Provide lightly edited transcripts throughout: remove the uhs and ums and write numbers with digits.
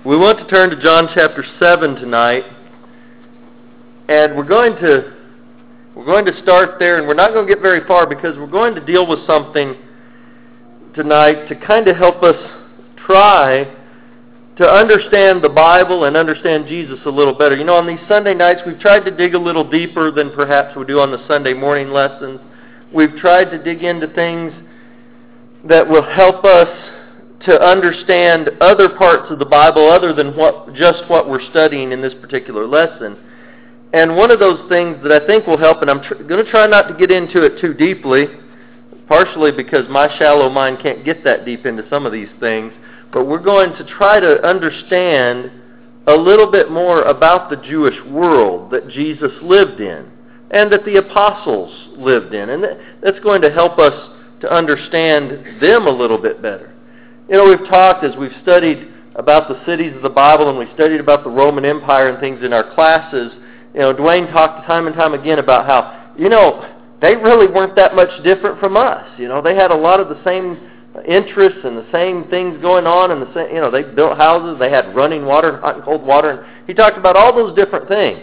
We want to turn to John chapter 7 tonight, and we're going to start there, and we're not going to get very far because we're going to deal with something tonight to kind of help us try to understand the Bible and understand Jesus a little better. You know, on these Sunday nights, we've tried to dig a little deeper than perhaps we do on the Sunday morning lessons. We've tried to dig into things that will help us to understand other parts of the Bible other than just what we're studying in this particular lesson. And one of those things that I think will help, and I'm going to try not to get into it too deeply, partially because my shallow mind can't get that deep into some of these things, but we're going to try to understand a little bit more about the Jewish world that Jesus lived in and that the apostles lived in. And that's going to help us to understand them a little bit better. You know, we've talked as we've studied about the cities of the Bible and we studied about the Roman Empire and things in our classes. You know, Dwayne talked time and time again about how, you know, they really weren't that much different from us. You know, they had a lot of the same interests and the same things going on, and the same, you know, they built houses, they had running water, hot and cold water, and he talked about all those different things.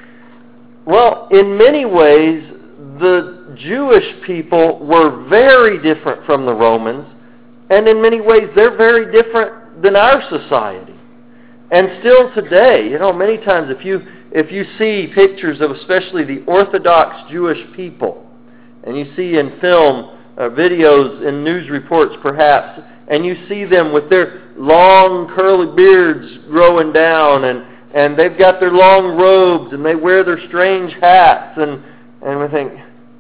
Well, in many ways, the Jewish people were very different from the Romans, and in many ways, they're very different than our society. And still today, you know, many times if you see pictures of especially the Orthodox Jewish people, and you see in film, videos, in news reports perhaps, and you see them with their long curly beards growing down, and they've got their long robes, and they wear their strange hats, and we think,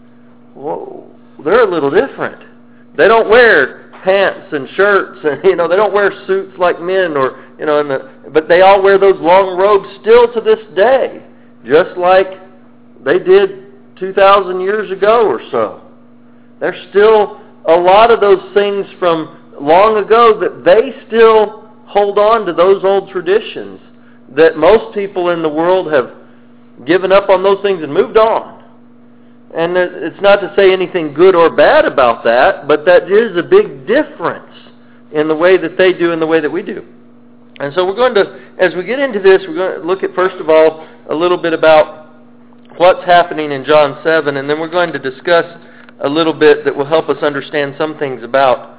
whoa, they're a little different. They don't wear pants and shirts, and you know, they don't wear suits like men, or you know, but they all wear those long robes still to this day, just like they did 2,000 years ago or so. There's still a lot of those things from long ago that they still hold on to those old traditions that most people in the world have given up on those things and moved on. And it's not to say anything good or bad about that, but that is a big difference in the way that they do and the way that we do. And so we're going to, as we get into this, we're going to look at, first of all, a little bit about what's happening in John 7, and then we're going to discuss a little bit that will help us understand some things about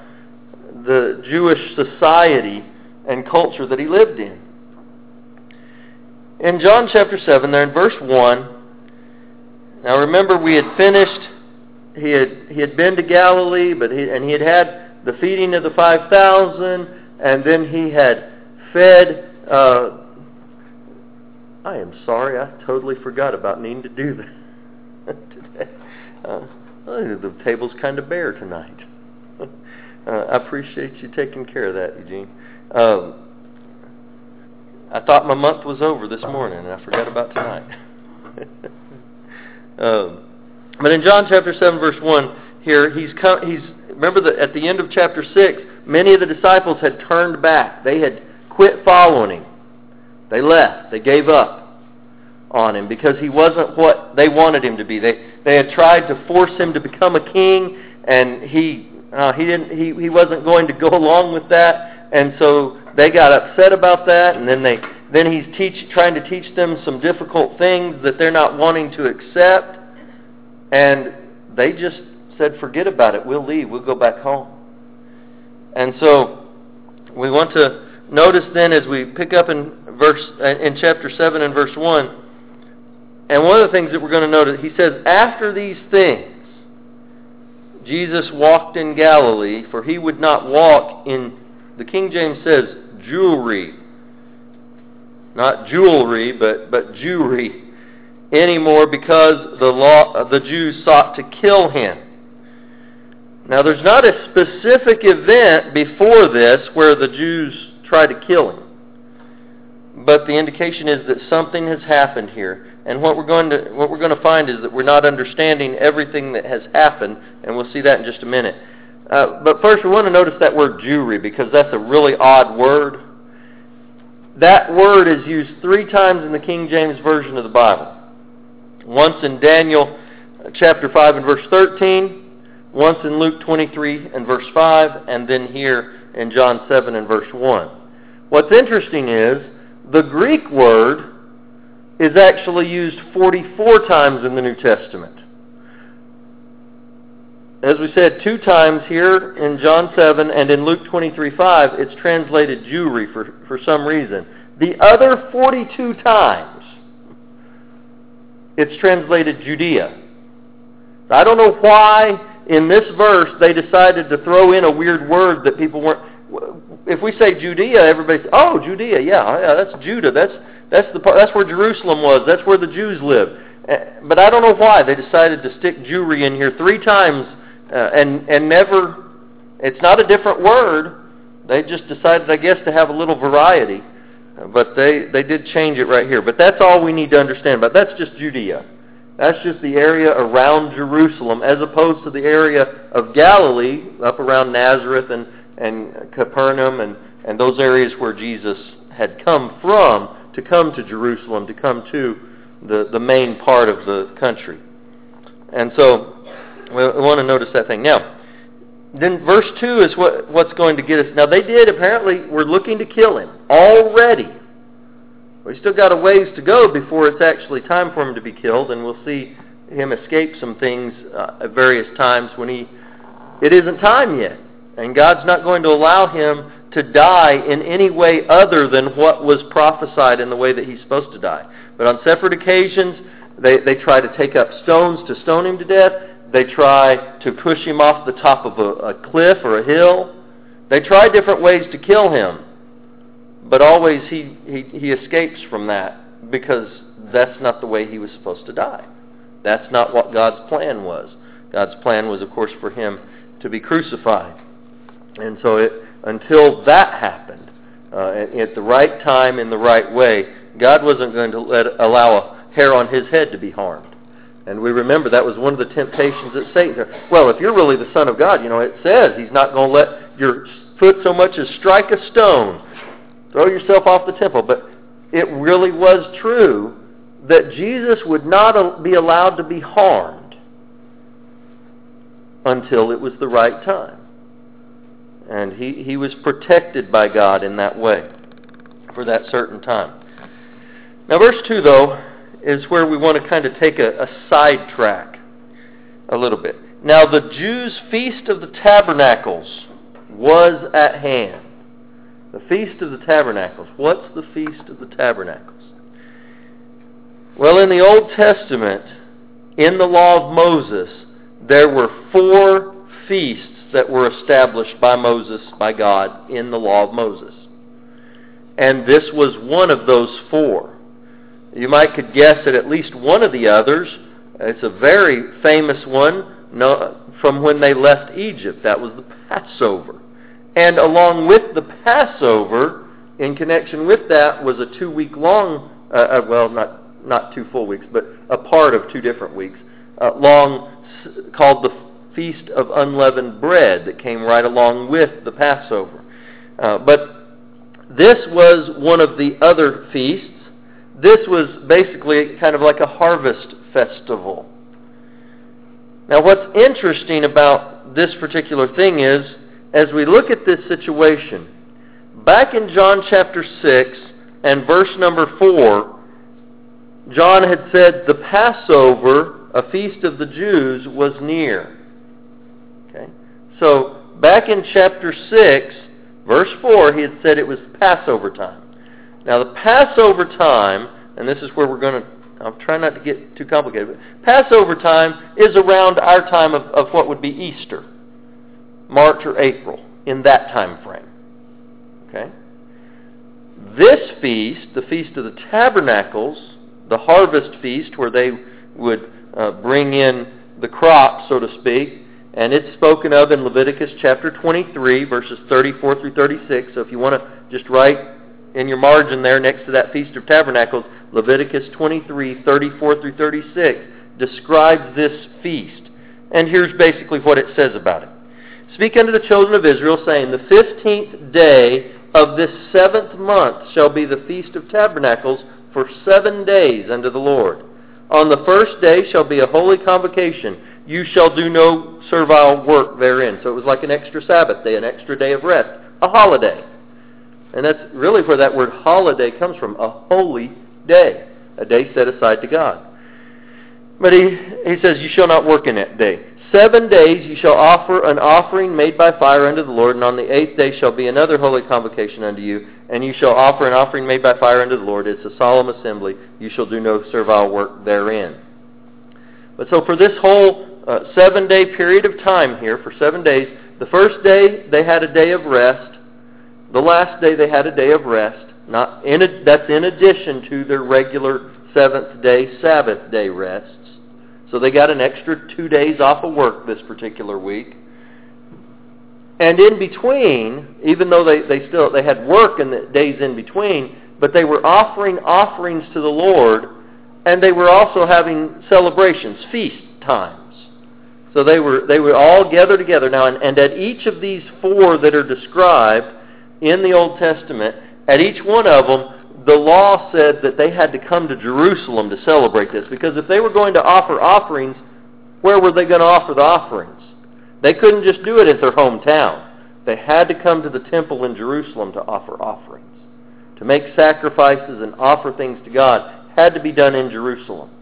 the Jewish society and culture that he lived in. In John chapter 7, there in verse 1, now remember, we had finished, he had been to Galilee, but he had the feeding of the 5,000, and then he had fed, I am sorry, I totally forgot about needing to do that today. The table's kind of bare tonight. I appreciate you taking care of that, Eugene. I thought my month was over this morning, and I forgot about tonight. But in John chapter 7, verse 1, here, remember that at the end of chapter 6, many of the disciples had turned back. They had quit following him. They left. They gave up on him because he wasn't what they wanted him to be. They had tried to force him to become a king, and he wasn't going to go along with that, and so they got upset about that, and then he's trying to teach them some difficult things that they're not wanting to accept, and they just said, forget about it, we'll leave, we'll go back home. And so we want to notice then as we pick up in chapter 7 and verse 1, and one of the things that we're going to notice, he says, after these things, Jesus walked in Galilee, for he would not walk in, the King James says, jewelry. Not jewelry, but Jewry anymore, because the Jews sought to kill him. Now, there's not a specific event before this where the Jews try to kill him, but the indication is that something has happened here. And what we're going to find is that we're not understanding everything that has happened, and we'll see that in just a minute. But first, we want to notice that word Jewry, because that's a really odd word. That word is used 3 times in the King James Version of the Bible. Once in Daniel chapter 5 and verse 13, once in Luke 23 and verse 5, and then here in John 7 and verse 1. What's interesting is the Greek word is actually used 44 times in the New Testament. As we said, 2 times here in John 7 and in Luke 23:5, it's translated Jewry for some reason. The other 42 times, it's translated Judea. I don't know why in this verse they decided to throw in a weird word that people weren't. If we say Judea, everybody says, "Oh, Judea, yeah, that's Judah. That's where Jerusalem was. That's where the Jews lived." But I don't know why they decided to stick Jewry in here 3 times and never. It's not a different word. They just decided, I guess, to have a little variety. But they did change it right here. But that's all we need to understand about. That's just Judea. That's just the area around Jerusalem, as opposed to the area of Galilee, up around Nazareth and Capernaum and those areas where Jesus had come from to come to Jerusalem, to come to the main part of the country. And so we want to notice that thing. Now, then verse 2 is what's going to get us. Now, they were looking to kill him already. We still got a ways to go before it's actually time for him to be killed, and we'll see him escape some things at various times when it isn't time yet. And God's not going to allow him to die in any way other than what was prophesied in the way that he's supposed to die. But on separate occasions, they try to take up stones to stone him to death. They try to push him off the top of a cliff or a hill. They try different ways to kill him. But always he escapes from that because that's not the way he was supposed to die. That's not what God's plan was. God's plan was, of course, for him to be crucified. And so until that happened, at the right time, in the right way, God wasn't going to allow a hair on his head to be harmed. And we remember that was one of the temptations that Satan said. Well, if you're really the Son of God, it says he's not going to let your foot so much as strike a stone. Throw yourself off the temple. But it really was true that Jesus would not be allowed to be harmed until it was the right time. And he was protected by God in that way for that certain time. Now, verse 2, though, is where we want to kind of take a sidetrack a little bit. Now, the Jews' Feast of the Tabernacles was at hand. The Feast of the Tabernacles. What's the Feast of the Tabernacles? Well, in the Old Testament, in the law of Moses, there were 4 feasts that were established by Moses, by God, in the law of Moses. And this was one of those 4. You might could guess at least one of the others. It's a very famous one from when they left Egypt. That was the Passover. And along with the Passover, in connection with that, was a 2-week-long, not 2 full weeks, but a part of 2 different weeks, long, called the Feast of Unleavened Bread, that came right along with the Passover. But this was one of the other feasts. This was basically kind of like a harvest festival. Now, what's interesting about this particular thing is, as we look at this situation, back in John chapter 6 and verse number 4, John had said the Passover, a feast of the Jews, was near. Okay? So, back in chapter 6, verse 4, he had said it was Passover time. Now, the Passover time, and this is where I'll try not to get too complicated, but Passover time is around our time of what would be Easter, March or April, in that time frame. Okay? This feast, the Feast of the Tabernacles, the harvest feast where they would bring in the crop, so to speak, and it's spoken of in Leviticus chapter 23, verses 34 through 36. So if you want to just write in your margin there next to that Feast of Tabernacles, Leviticus 23, 34 through 36 describes this feast. And here's basically what it says about it. Speak unto the children of Israel, saying, the 15th day of this 7th month shall be the Feast of Tabernacles for 7 days unto the Lord. On the first day shall be a holy convocation. You shall do no servile work therein. So it was like an extra Sabbath day, an extra day of rest, a holiday. And that's really where that word holiday comes from, a holy day, a day set aside to God. But he says, you shall not work in that day. 7 days you shall offer an offering made by fire unto the Lord, and on the 8th day shall be another holy convocation unto you, and you shall offer an offering made by fire unto the Lord. It's a solemn assembly. You shall do no servile work therein. But so for this whole 7-day period of time here, for 7 days, the first day they had a day of rest. The last day they had a day of rest. That's in addition to their regular 7th day, Sabbath day rests. So they got an extra 2 days off of work this particular week. And in between, even though they had work in the days in between, but they were offering offerings to the Lord, and they were also having celebrations, feast times. So they were all gathered together now, and at each of these 4 that are described in the Old Testament, at each one of them, the law said that they had to come to Jerusalem to celebrate this, because if they were going to offer offerings, where were they going to offer the offerings? They couldn't just do it at their hometown. They had to come to the temple in Jerusalem to offer offerings. To make sacrifices and offer things to God had to be done in Jerusalem.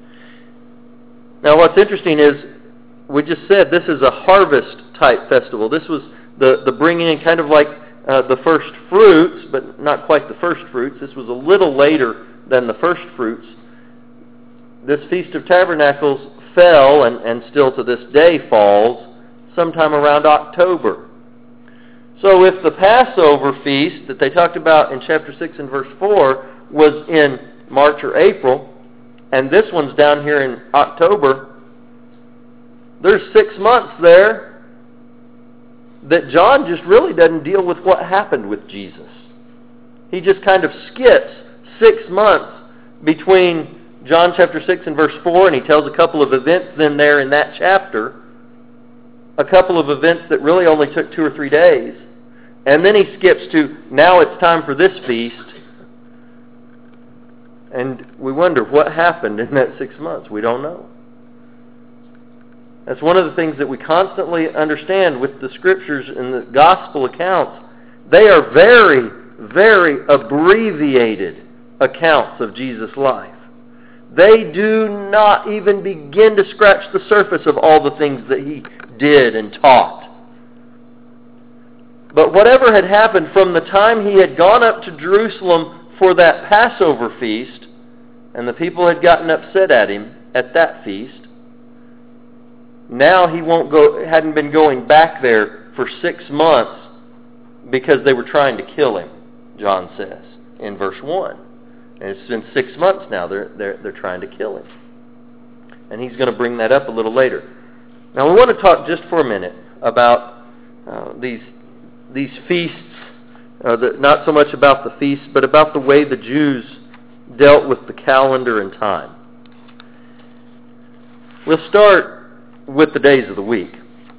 Now what's interesting is, we just said this is a harvest-type festival. This was the bringing in kind of like the first fruits, but not quite the first fruits. This was a little later than the first fruits. This Feast of Tabernacles fell, and still to this day falls, sometime around October. So if the Passover feast that they talked about in chapter 6 and verse 4 was in March or April, and this one's down here in October, there's 6 months there that John just really doesn't deal with what happened with Jesus. He just kind of skips 6 months between John chapter 6 and verse 4, and he tells a couple of events in there in that chapter, a couple of events that really only took 2 or 3 days, and then he skips to, now it's time for this feast, and we wonder what happened in that 6 months. We don't know. That's one of the things that we constantly understand with the Scriptures and the Gospel accounts. They are very, very abbreviated accounts of Jesus' life. They do not even begin to scratch the surface of all the things that he did and taught. But whatever had happened from the time he had gone up to Jerusalem for that Passover feast, and the people had gotten upset at him at that feast, now he hadn't been going back there for 6 months because they were trying to kill him, John says in verse 1. And it's been 6 months now they're trying to kill him. And he's going to bring that up a little later. Now we want to talk just for a minute about these feasts, not so much about the feasts, but about the way the Jews dealt with the calendar and time. We'll start with the days of the week.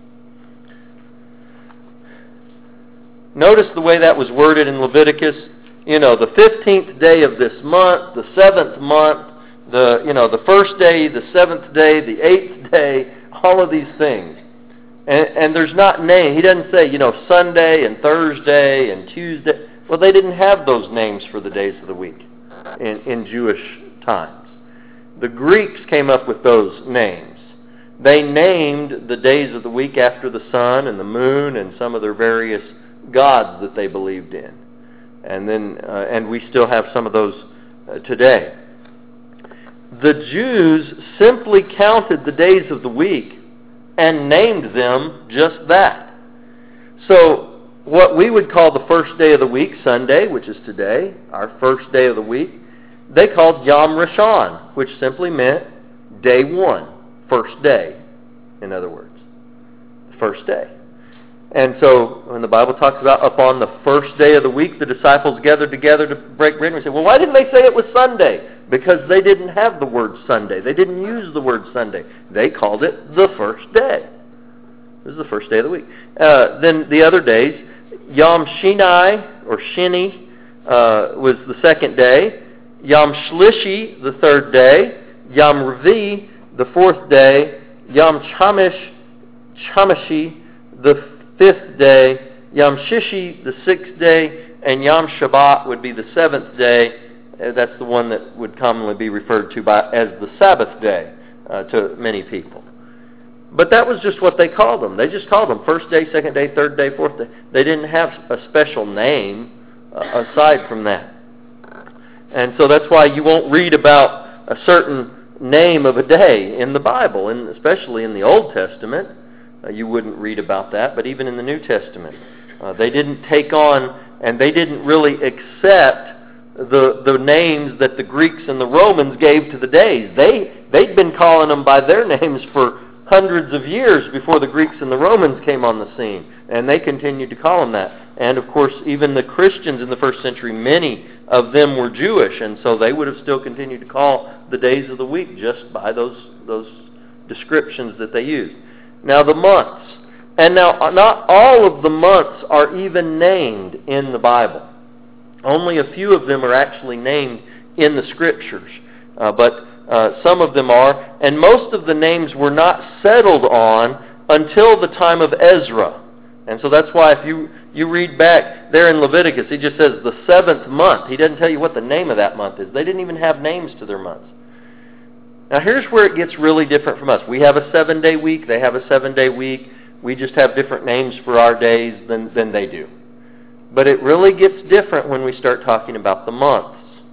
Notice the way that was worded in Leviticus. The 15th day of this month, the 7th month, the first day, the 7th day, the 8th day, all of these things. And there's not name. He doesn't say, Sunday and Thursday and Tuesday. Well, they didn't have those names for the days of the week in Jewish times. The Greeks came up with those names. They named the days of the week after the sun and the moon and some of their various gods that they believed in. And we still have some of those today. The Jews simply counted the days of the week and named them just that. So what we would call the first day of the week, Sunday, which is today, our first day of the week, they called Yom Rishon, which simply meant day 1. First day, in other words. First day. And so, when the Bible talks about upon the first day of the week, the disciples gathered together to break bread, and we say, well, why didn't they say it was Sunday? Because they didn't have the word Sunday. They didn't use the word Sunday. They called it the first day. This is the first day of the week. Then the other days, Yom Shini, or Shini, was the second day. Yom Shlishi, the third day. Yom Revi, the 4th day, Yom Shamashi, the 5th day, Yom Shishi, the 6th day, and Yom Shabbat would be the seventh day. That's the one that would commonly be referred to as the Sabbath day to many people. But that was just what they called them. They just called them first day, second day, third day, fourth day. They didn't have a special name aside from that. And so that's why you won't read about a certain name of a day in the Bible, and especially in the Old Testament. You wouldn't read about that, but even in the New Testament. They didn't take on, and they didn't really accept the names that the Greeks and the Romans gave to the days. They'd been calling them by their names for hundreds of years before the Greeks and the Romans came on the scene, and they continued to call them that. And of course, even the Christians in the first century, many of them were Jewish, and so they would have still continued to call the days of the week just by those descriptions that they used. Now the months. And now not all of the months are even named in the Bible. Only a few of them are actually named in the Scriptures. But some of them are. And most of the names were not settled on until the time of Ezra. And so that's why if you read back there in Leviticus, he just says the seventh month. He doesn't tell you what the name of that month is. They didn't even have names to their months. Now here's where it gets really different from us. We have a 7-day week. They have a 7-day week. We just have different names for our days than they do. But it really gets different when we start talking about the months.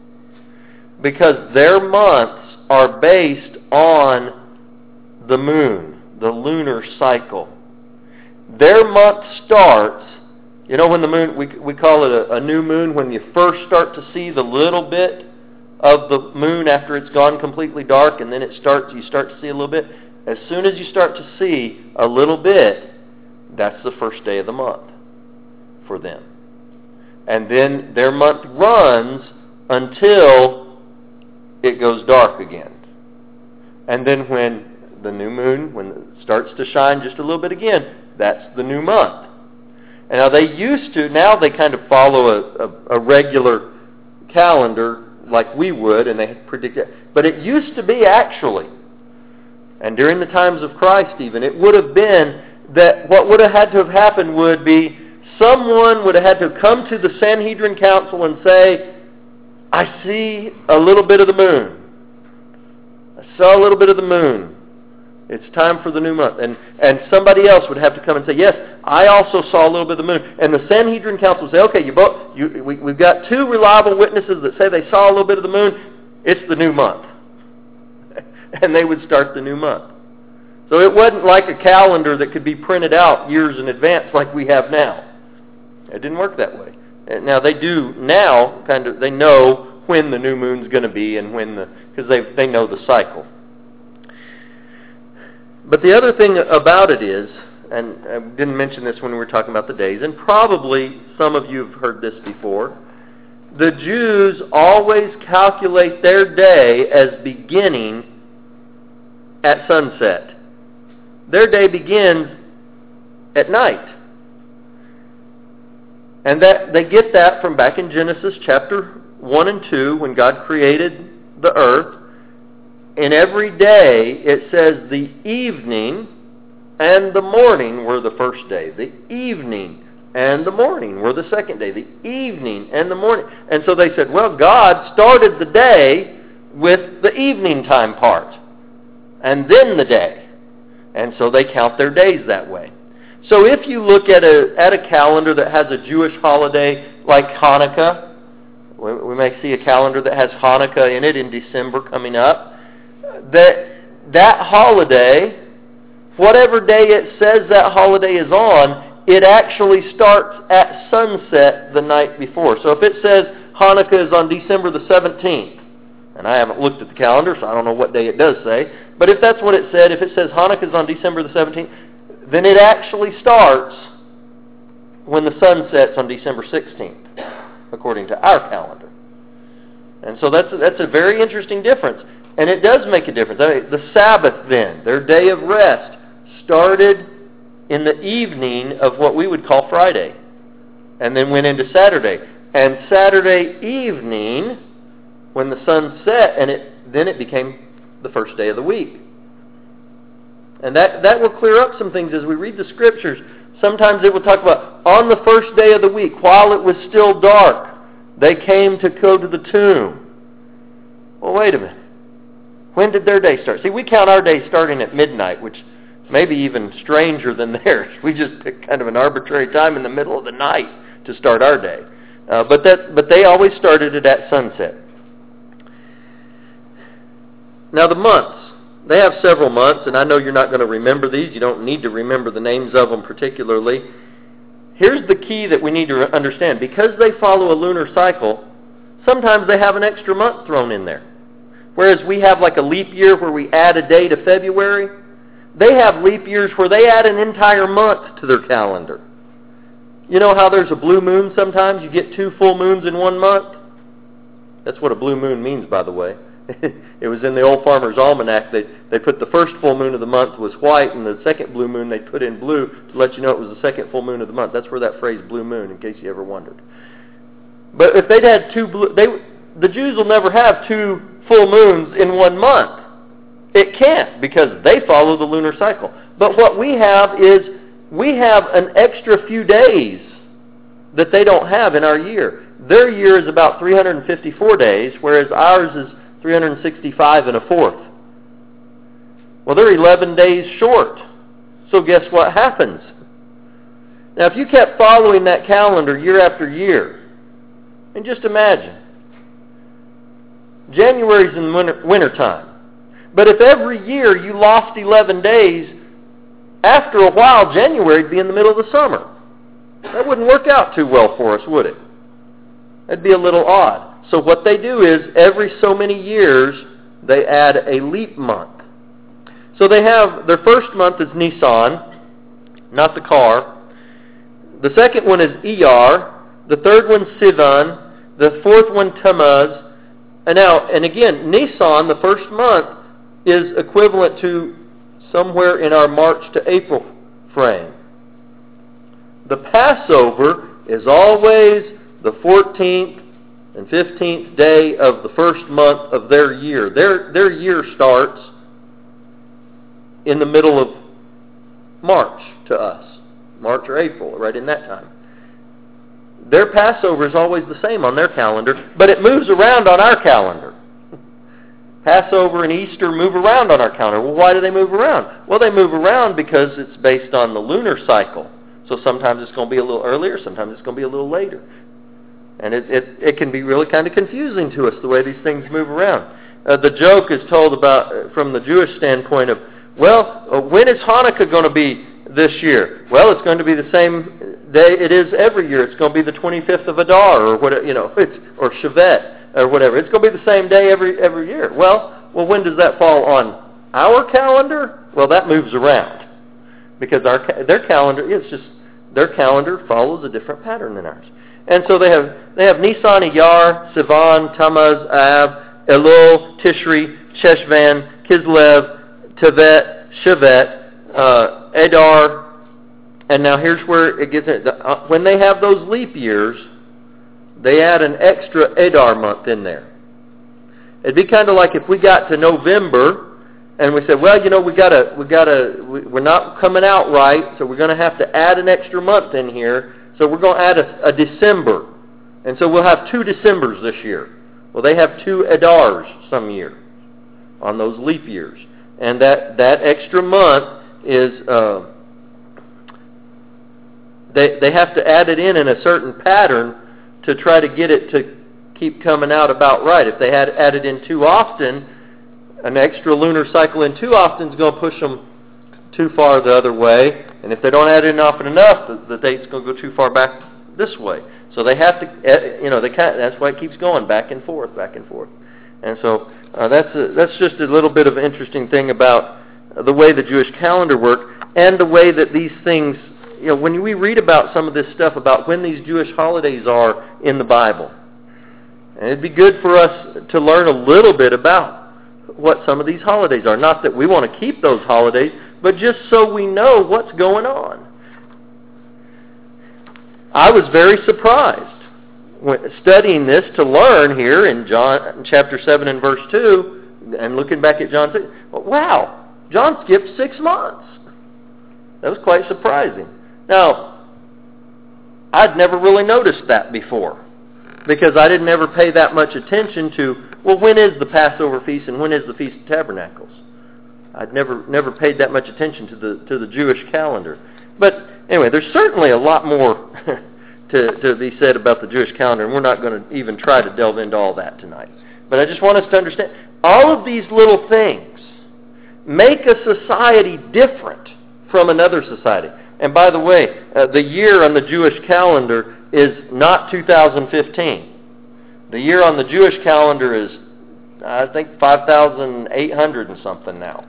Because their months are based on the moon, the lunar cycle. Their month starts, you know when the moon, we call it a new moon, when you first start to see the little bit of the moon after it's gone completely dark, and then you start to see a little bit. As soon as you start to see a little bit, that's the first day of the month for them. And then their month runs until it goes dark again. And then when the new moon, when it starts to shine just a little bit again, that's the new month. And now now they kind of follow a regular calendar like we would, and they predict it. But it used to be actually, and during the times of Christ even, it would have been that what would have had to have happened would be someone would have had to come to the Sanhedrin Council and say, I see a little bit of the moon. I saw a little bit of the moon. It's time for the new month. And somebody else would have to come and say, yes, I also saw a little bit of the moon. And the Sanhedrin Council would say, okay, we've got two reliable witnesses that say they saw a little bit of the moon. It's the new month. And they would start the new month. So it wasn't like a calendar that could be printed out years in advance like we have now. It didn't work that way. Now they do now, they know when the new moon's going to be and because they know the cycle. But the other thing about it is, and I didn't mention this when we were talking about the days, and probably some of you have heard this before, the Jews always calculate their day as beginning at sunset. Their day begins at night. And that they get that from back in Genesis chapter 1 and 2 when God created the earth. And every day it says the evening and the morning were the first day. The evening and the morning were the second day. The evening and the morning. And so they said, well, God started the day with the evening time part. And then the day. And so they count their days that way. So if you look at a calendar that has a Jewish holiday like Hanukkah, we may see a calendar that has Hanukkah in it in December coming up, that holiday, whatever day it says that holiday is on, it actually starts at sunset the night before. So if it says Hanukkah is on December the 17th, and I haven't looked at the calendar, so I don't know what day it does say, but if that's what it said, if it says Hanukkah is on December the 17th, then it actually starts when the sun sets on December 16th, according to our calendar. And so that's a very interesting difference. And it does make a difference. I mean, the Sabbath then, their day of rest, started in the evening of what we would call Friday, and then went into Saturday. And Saturday evening, when the sun set, then it became the first day of the week. And that will clear up some things as we read the Scriptures. Sometimes it will talk about on the first day of the week, while it was still dark, they came to go to the tomb. Well, wait a minute. When did their day start? See, we count our day starting at midnight, which may be even stranger than theirs. We just pick kind of an arbitrary time in the middle of the night to start our day. But they always started it at sunset. Now the months. They have several months, and I know you're not going to remember these. You don't need to remember the names of them particularly. Here's the key that we need to understand. Because they follow a lunar cycle, sometimes they have an extra month thrown in there. Whereas we have like a leap year where we add a day to February, they have leap years where they add an entire month to their calendar. You know how there's a blue moon sometimes? You get 2 full moons in 1 month? That's what a blue moon means, by the way. It was in the Old Farmer's Almanac. They put the first full moon of the month was white, and the second blue moon they put in blue to let you know it was the second full moon of the month. That's where that phrase blue moon, in case you ever wondered. But if they'd had the Jews will never have 2 full moons in 1 month. It can't, because they follow the lunar cycle. But what we have is we have an extra few days that they don't have in our year. Their year is about 354 days, whereas ours is 365 and a fourth. Well, they're 11 days short. So guess what happens? Now, if you kept following that calendar year after year, and just imagine, January's in winter time. But if every year you lost 11 days, after a while, January would be in the middle of the summer. That wouldn't work out too well for us, would it? That'd be a little odd. So what they do is, every so many years, they add a leap month. So they have, their first month is Nisan, not the car. The second one is Iyar. The third one's Sivan. The fourth one, Tammuz. And again, Nisan, the first month, is equivalent to somewhere in our March to April frame. The Passover is always the 14th and 15th day of the first month of their year. Their year starts in the middle of March to us. March or April, right in that time. Their Passover is always the same on their calendar, but it moves around on our calendar. Passover and Easter move around on our calendar. Well, why do they move around? Well, they move around because it's based on the lunar cycle. So sometimes it's going to be a little earlier, sometimes it's going to be a little later. And it can be really kind of confusing to us, the way these things move around. The joke is told about, from the Jewish standpoint of, well, when is Hanukkah going to be this year? Well, it's going to be the same day it is every year. It's going to be the 25th of Adar, or whatever, or Shevet, or whatever. It's going to be the same day every year. Well, when does that fall on our calendar? Well, that moves around, because their calendar follows a different pattern than ours. And so they have Nisan, Iyar, Sivan, Tammuz, Av, Elul, Tishri, Cheshvan, Kislev, Tevet, Shevet, Adar, and now here's where it gets in. When they have those leap years, they add an extra Adar month in there. It'd be kind of like if we got to November and we said, well, we're not coming out right, so we're going to have to add an extra month in here. So we're going to add a December. And so we'll have 2 Decembers this year. Well, they have 2 Adars some year on those leap years. And that extra month is, they have to add it in a certain pattern to try to get it to keep coming out about right. If they had added in too often, an extra lunar cycle in too often is going to push them too far the other way. And if they don't add in often enough, the date's going to go too far back this way. So they have to, that's why it keeps going back and forth. And so that's just a little bit of an interesting thing about the way the Jewish calendar worked, and the way that these things, when we read about some of this stuff about when these Jewish holidays are in the Bible, and it'd be good for us to learn a little bit about what some of these holidays are. Not that we want to keep those holidays, but just so we know what's going on. I was very surprised when studying this to learn here in John chapter 7 and verse 2, and looking back at John 6. Wow, John skipped 6 months. That was quite surprising. Now, I'd never really noticed that before, because I didn't ever pay that much attention to, well, when is the Passover feast and when is the Feast of Tabernacles? I'd never paid that much attention to the Jewish calendar. But anyway, there's certainly a lot more to be said about the Jewish calendar, and we're not going to even try to delve into all that tonight. But I just want us to understand, all of these little things make a society different from another society. And by the way, the year on the Jewish calendar is not 2015. The year on the Jewish calendar is, I think, 5,800 and something now.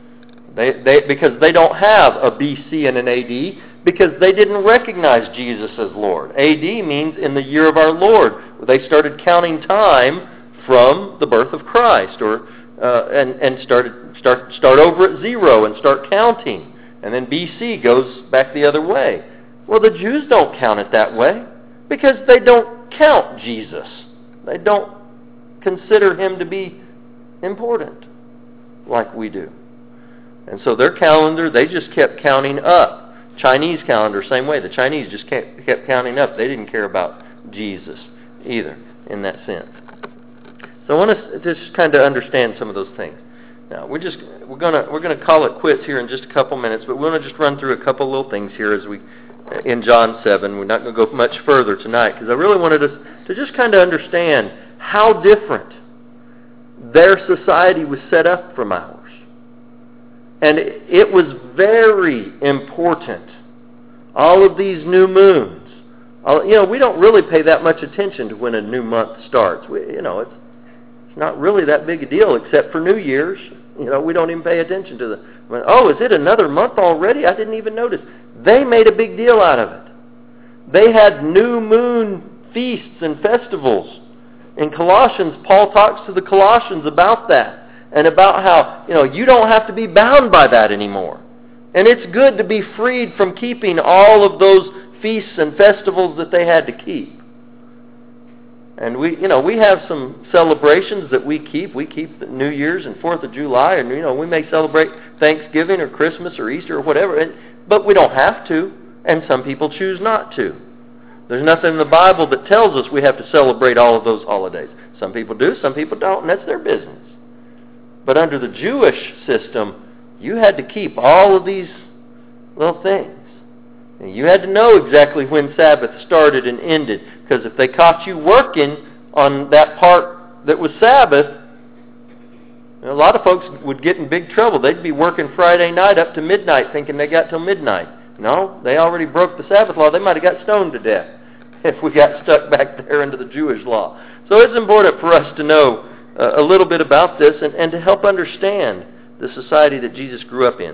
Because they don't have a BC and an AD, because they didn't recognize Jesus as Lord. AD means in the year of our Lord. They started counting time from the birth of Christ, and start over at 0 and start counting. And then BC goes back the other way. Well, the Jews don't count it that way because they don't count Jesus. They don't consider him to be important like we do. And so their calendar, they just kept counting up. Chinese calendar, same way. The Chinese just kept counting up. They didn't care about Jesus either in that sense. So I want us to just kind of understand some of those things. Now we're gonna call it quits here in just a couple minutes, but we want to just run through a couple little things here as we in John 7. We're not going to go much further tonight because I really wanted us to just kind of understand how different their society was set up from ours. And it was very important. All of these new moons. We don't really pay that much attention to when a new month starts. It's not really that big a deal except for New Year's. We don't even pay attention to is it another month already? I didn't even notice. They made a big deal out of it. They had new moon feasts and festivals. In Colossians, Paul talks to the Colossians about that. And about how, you don't have to be bound by that anymore. And it's good to be freed from keeping all of those feasts and festivals that they had to keep. And we have some celebrations that we keep. We keep the New Year's and 4th of July, and we may celebrate Thanksgiving or Christmas or Easter or whatever, but we don't have to, and some people choose not to. There's nothing in the Bible that tells us we have to celebrate all of those holidays. Some people do, some people don't, and that's their business. But under the Jewish system, you had to keep all of these little things. And you had to know exactly when Sabbath started and ended, because if they caught you working on that part that was Sabbath, a lot of folks would get in big trouble. They'd be working Friday night up to midnight thinking they got till midnight. No, they already broke the Sabbath law. They might have got stoned to death if we got stuck back there into the Jewish law. So it's important for us to know a little bit about this and to help understand the society that Jesus grew up in.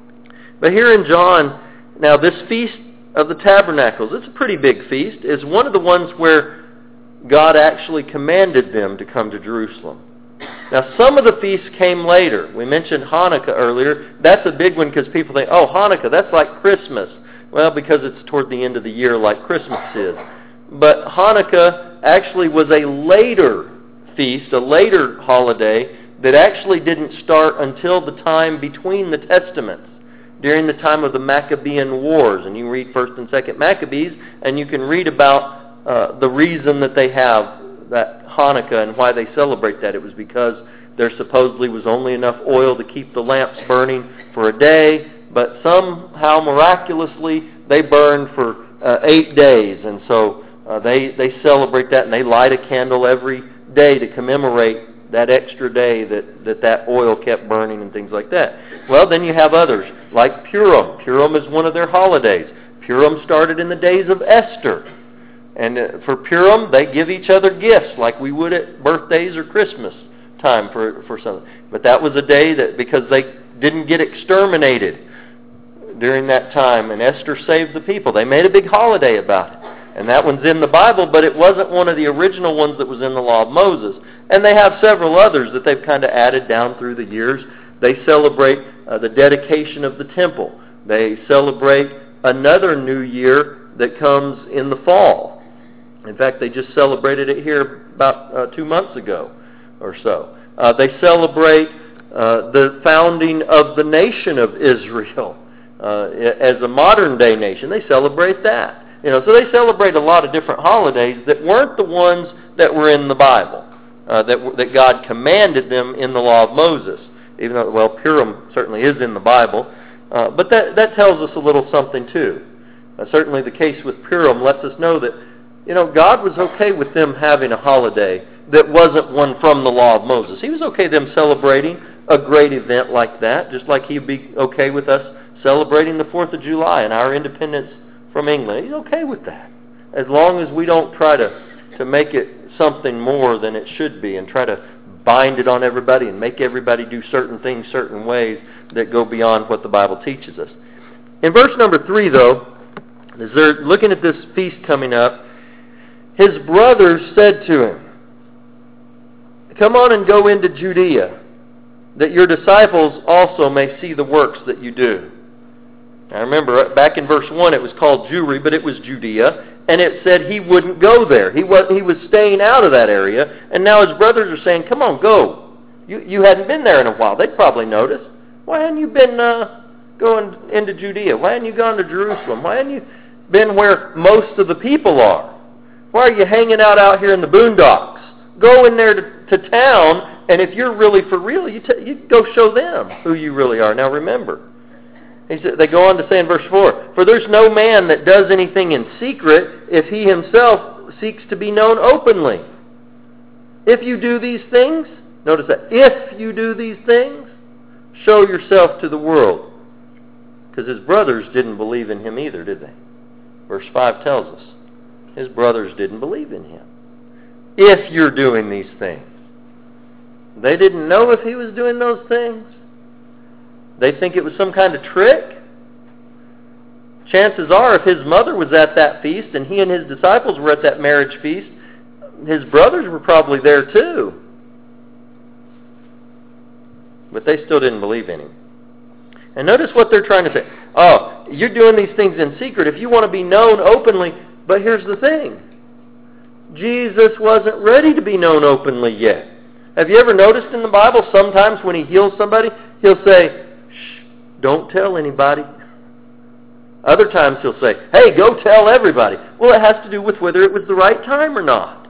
But here in John, now this Feast of the Tabernacles, it's a pretty big feast. It's one of the ones where God actually commanded them to come to Jerusalem. Now some of the feasts came later. We mentioned Hanukkah earlier. That's a big one because people think, Hanukkah, that's like Christmas. Well, because it's toward the end of the year like Christmas is. But Hanukkah actually was a later feast, a later holiday that actually didn't start until the time between the Testaments, during the time of the Maccabean Wars. And you read 1st and 2nd Maccabees, and you can read about the reason that they have that Hanukkah and why they celebrate that. It was because there supposedly was only enough oil to keep the lamps burning for a day, but somehow miraculously they burned for 8 days. And so they celebrate that, and they light a candle every day to commemorate that extra day that oil kept burning and things like that. Well, then you have others, like Purim. Purim is one of their holidays. Purim started in the days of Esther. And for Purim, they give each other gifts like we would at birthdays or Christmas time for something. But that was a day that, because they didn't get exterminated during that time, and Esther saved the people, they made a big holiday about it. And that one's in the Bible, but it wasn't one of the original ones that was in the Law of Moses. And they have several others that they've kind of added down through the years. They celebrate the dedication of the temple. They celebrate another new year that comes in the fall. In fact, they just celebrated it here about 2 months ago or so. They celebrate the founding of the nation of Israel. As a modern-day nation, they celebrate that. So they celebrate a lot of different holidays that weren't the ones that were in the Bible, that God commanded them in the law of Moses. Even though, Purim certainly is in the Bible, but that tells us a little something too. Certainly the case with Purim lets us know that, God was okay with them having a holiday that wasn't one from the law of Moses. He was okay them celebrating a great event like that, just like He'd be okay with us celebrating the 4th of July and our independence from England. He's okay with that, as long as we don't try to make it something more than it should be and try to bind it on everybody and make everybody do certain things certain ways that go beyond what the Bible teaches us. In verse number 3, though, as they're looking at this feast coming up, his brothers said to him, "Come on and go into Judea, that your disciples also may see the works that you do." Now remember, back in verse 1 it was called Jewry, but it was Judea, and it said he wouldn't go there. He was staying out of that area, and now his brothers are saying, "Come on, go. You hadn't been there in a while." They'd probably notice. "Why hadn't you been going into Judea? Why hadn't you gone to Jerusalem? Why hadn't you been where most of the people are? Why are you hanging out here in the boondocks? Go in there to town, and if you're really for real, you go show them who you really are." Now remember, they go on to say in verse 4, "For there's no man that does anything in secret if he himself seeks to be known openly. If you do these things," notice that, "if you do these things, show yourself to the world." Because his brothers didn't believe in him either, did they? Verse 5 tells us, his brothers didn't believe in him. If you're doing these things. They didn't know if he was doing those things. They think it was some kind of trick. Chances are, if his mother was at that feast and he and his disciples were at that marriage feast, his brothers were probably there too. But they still didn't believe in him. And notice what they're trying to say. "Oh, you're doing these things in secret if you want to be known openly." But here's the thing. Jesus wasn't ready to be known openly yet. Have you ever noticed in the Bible, sometimes when he heals somebody, he'll say, "Shh, don't tell anybody." Other times he'll say, "Hey, go tell everybody." Well, it has to do with whether it was the right time or not.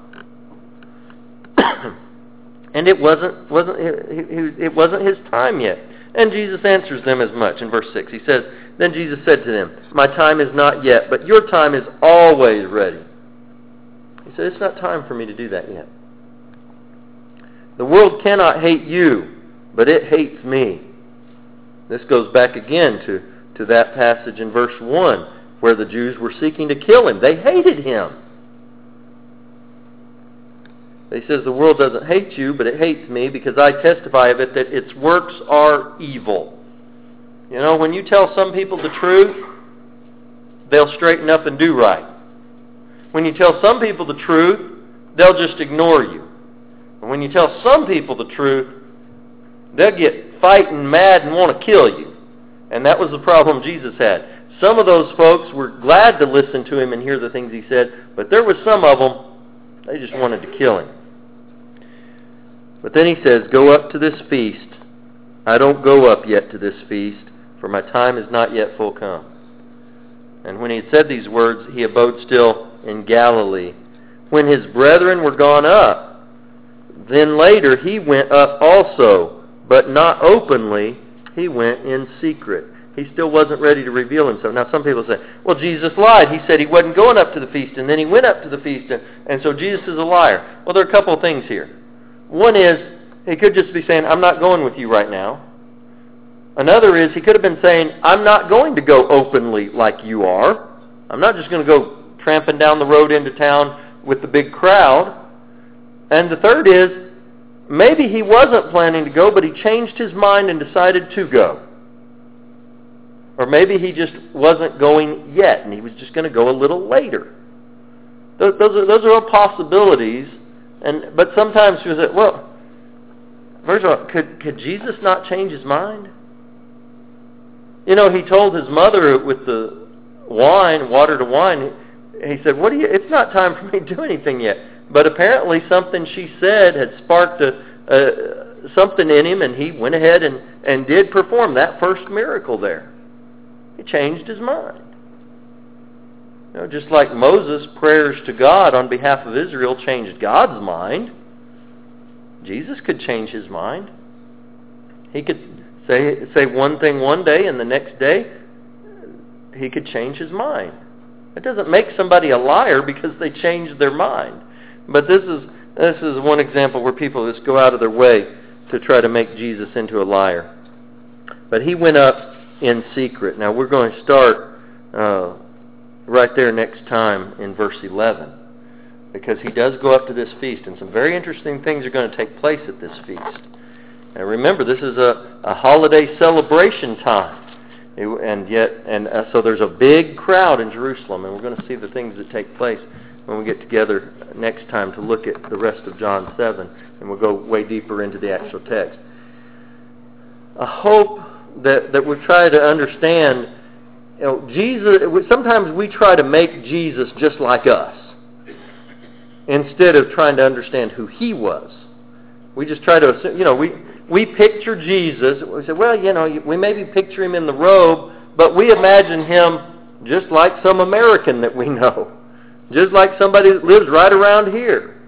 And it wasn't his time yet. And Jesus answers them as much in verse 6. He says, "Then Jesus said to them, 'My time is not yet, but your time is always ready.'" He said, "It's not time for me to do that yet. The world cannot hate you, but it hates me." This goes back again to that passage in verse 1 where the Jews were seeking to kill him. They hated him. He says, "The world doesn't hate you, but it hates me because I testify of it that its works are evil." When you tell some people the truth, they'll straighten up and do right. When you tell some people the truth, they'll just ignore you. And when you tell some people the truth, they'll get fighting mad and want to kill you. And that was the problem Jesus had. Some of those folks were glad to listen to him and hear the things he said, but there was some of them, they just wanted to kill him. But then he says, "Go up to this feast. I don't go up yet to this feast, for my time is not yet full come." And when he had said these words, he abode still in Galilee. When his brethren were gone up, then later he went up also, but not openly. He went in secret. He still wasn't ready to reveal himself. Now some people say, "Well, Jesus lied. He said he wasn't going up to the feast, and then he went up to the feast, and so Jesus is a liar." Well, there are a couple of things here. One is, he could just be saying, "I'm not going with you right now." Another is, he could have been saying, "I'm not going to go openly like you are. I'm not just going to go tramping down the road into town with the big crowd." And the third is, maybe he wasn't planning to go, but he changed his mind and decided to go. Or maybe he just wasn't going yet, and he was just going to go a little later. Those are all possibilities. But sometimes you say, "Well, first of all, could Jesus not change his mind?" He told his mother with the wine, water to wine, he said, "It's not time for me to do anything yet." But apparently something she said had sparked something in him, and he went ahead and did perform that first miracle there. He changed his mind. Just like Moses' prayers to God on behalf of Israel changed God's mind, Jesus could change his mind. He could say one thing one day, and the next day he could change his mind. It doesn't make somebody a liar because they changed their mind. But this is one example where people just go out of their way to try to make Jesus into a liar. But he went up in secret. Now we're going to start right there next time in verse 11, because he does go up to this feast, and some very interesting things are going to take place at this feast. Now remember, this is a holiday celebration time. So there's a big crowd in Jerusalem, and we're going to see the things that take place when we get together next time to look at the rest of John 7, and we'll go way deeper into the actual text. I hope that we try to understand, Jesus. Sometimes we try to make Jesus just like us instead of trying to understand who he was. We just try to assume, we picture Jesus. We say, well, we maybe picture him in the robe, but we imagine him just like some American that we know, just like somebody that lives right around here.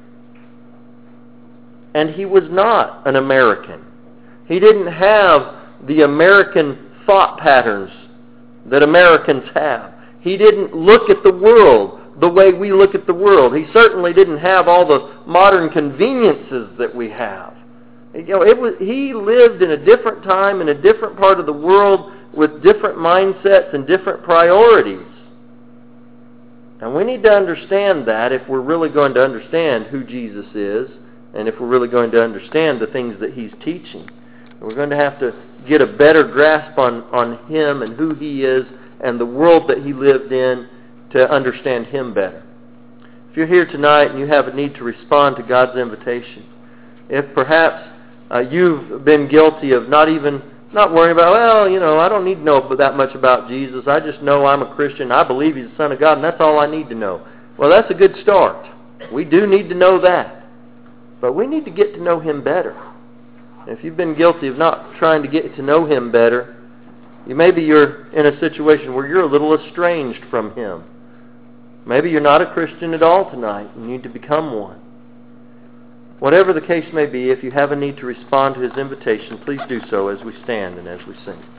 And he was not an American. He didn't have the American thought patterns that Americans have. He didn't look at the world the way we look at the world. He certainly didn't have all the modern conveniences that we have. He lived in a different time, in a different part of the world, with different mindsets and different priorities. And we need to understand that if we're really going to understand who Jesus is, and if we're really going to understand the things that he's teaching. We're going to have to get a better grasp on him and who he is and the world that he lived in to understand him better. If you're here tonight and you have a need to respond to God's invitation, if perhaps you've been guilty of not worrying about, I don't need to know that much about Jesus. I just know I'm a Christian. I believe he's the Son of God, and that's all I need to know. Well, that's a good start. We do need to know that. But we need to get to know him better. If you've been guilty of not trying to get to know him better, maybe you're in a situation where you're a little estranged from him. Maybe you're not a Christian at all tonight and you need to become one. Whatever the case may be, if you have a need to respond to his invitation, please do so as we stand and as we sing.